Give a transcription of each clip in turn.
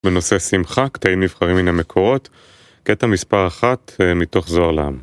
בנושא שמחה, קטעים נבחרים מן המקורות, קטע מספר 1 מתוך זוהר לעם.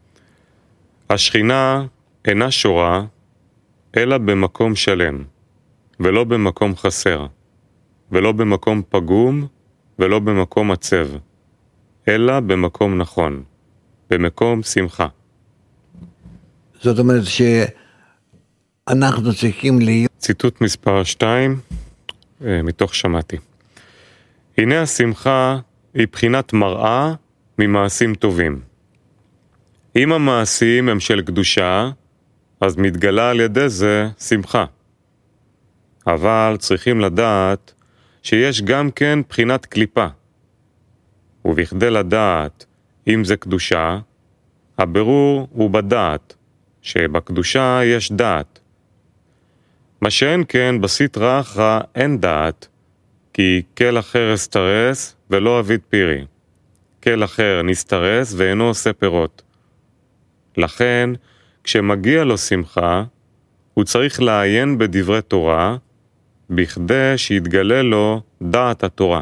השכינה אינה שורה, אלא במקום שלם, ולא במקום חסר, ולא במקום פגום, ולא במקום עצב, אלא במקום נכון, במקום שמחה. זאת אומרת שאנחנו צריכים להיות... ציטוט מספר 2 מתוך שמעתי. הנה השמחה היא בחינת מראה ממעשים טובים. אם המעשים הם של קדושה, אז מתגלה על ידי זה שמחה. אבל צריכים לדעת שיש גם כן בחינת קליפה. ובכדי לדעת אם זה קדושה, הבירור הוא בדעת, שבקדושה יש דעת. מה שאין כן בסטרא אחרא אין דעת, כי כל אחר אסתרס ולא אביד פירי. כל אחר נסתרס ואינו עושה פירות. לכן, כשמגיע לו שמחה, הוא צריך לעיין בדברי תורה, בכדי שיתגלה לו דעת התורה.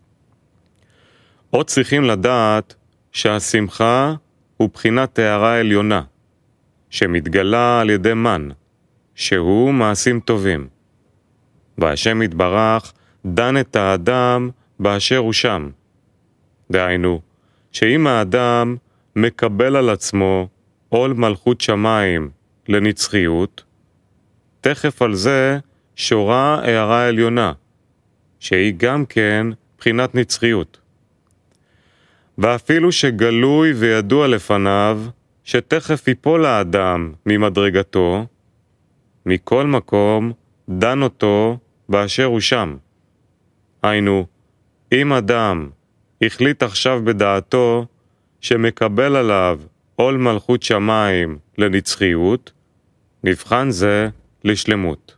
עוד צריכים לדעת שהשמחה הוא בחינת הערה עליונה, שמתגלה על ידי מן, שהוא מעשים טובים. והשם יתברך דן את האדם באשר הוא שם. דהיינו, שאם האדם מקבל על עצמו עול מלכות שמיים לנצחיות, תכף על זה שורה הערה עליונה, שהיא גם כן בחינת נצחיות. ואפילו שגלוי וידוע לפניו, שתכף ייפול האדם ממדרגתו, מכל מקום דן אותו באשר הוא שם. היינו, אם אדם החליט עכשיו בדעתו שמקבל עליו עול מלכות שמיים לנצחיות, נבחן זה לשלמות.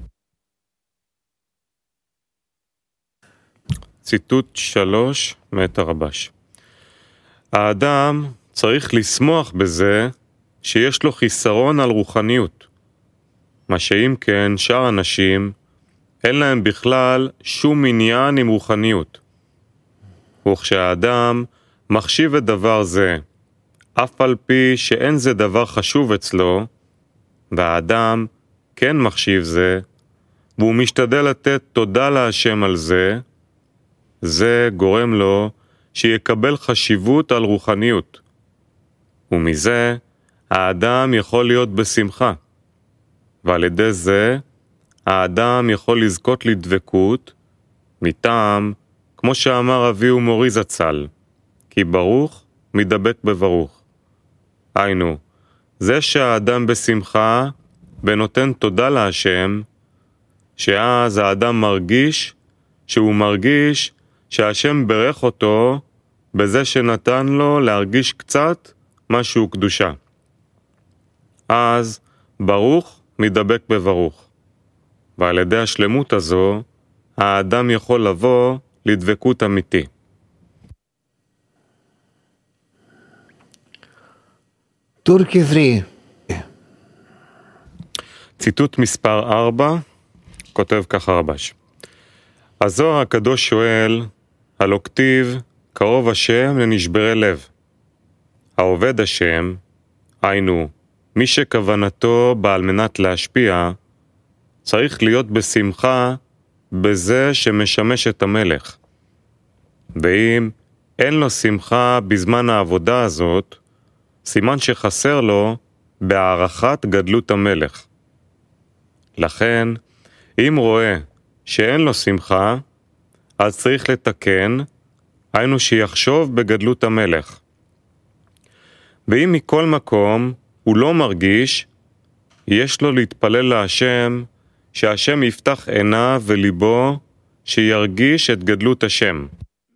ציטוט 3 מאת הרבש. האדם צריך לשמוח בזה שיש לו חיסרון על רוחניות, מה שאם כן שאר אנשים אין להם בכלל שום עניין עם רוחניות. וכשהאדם מחשיב את דבר זה, אף על פי שאין זה דבר חשוב אצלו, והאדם כן מחשיב זה, והוא משתדל לתת תודה להשם על זה, זה גורם לו שיקבל חשיבות על רוחניות. ומזה האדם יכול להיות בשמחה, ועל ידי זה האדם יכול לזכות לדבקות, מטעם, כמו שאמר אבי ומורי זצ"ל, כי ברוך מדבק בברוך. היינו, זה שהאדם בשמחה ונותן תודה להשם, שאז האדם מרגיש שהשם ברך אותו בזה שנתן לו להרגיש קצת משהו קדושה. אז ברוך מדבק בברוך. ועל ידי השלמות הזו, האדם יכול לבוא לדבקות אמיתי. טור כברי. ציטוט מספר 4, כותב ככה רבש. הזוהר הקדוש שואל, הלא כתיב, קרוב השם לנשברי לב. העובד השם, היינו, מי שכוונתו בעל מנת להשפיע, צריך להיות בשמחה בזה שמשמש את המלך. ואם אין לו שמחה בזמן העבודה הזאת, סימן שחסר לו בהערכת גדלות המלך. לכן, אם רואה שאין לו שמחה, אז צריך לתקן, היינו שיחשוב בגדלות המלך. ואם מכל מקום הוא לא מרגיש, יש לו להתפלל להשם, שהשם יפתח עיניו וליבו, שירגיש את גדלות השם.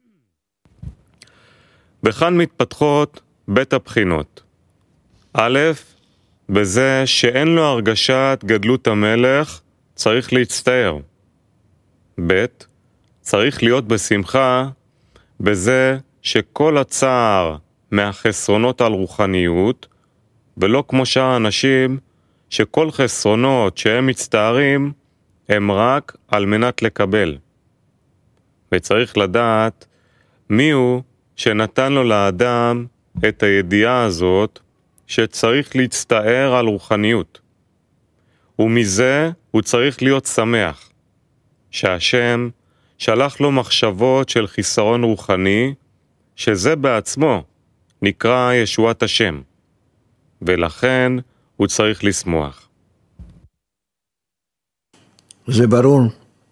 וכאן מתפתחות בית הבחינות. א', בזה שאין לו הרגשת גדלות המלך, צריך להצטער. ב', צריך להיות בשמחה בזה שכל הצער מהחסרונות על רוחניות, ולא כמו שאר האנשים שכל חסרונות שהם מצטערים הם רק על מנת לקבל. וצריך לדעת מיהו שנתן לו לאדם את הידיעה הזאת שצריך להצטער על רוחניות. ומזה הוא צריך להיות שמח, שהשם שלח לו מחשבות של חיסרון רוחני, שזה בעצמו נקרא ישועת השם, ולכן הוא צריך לשמוח. זה ברור.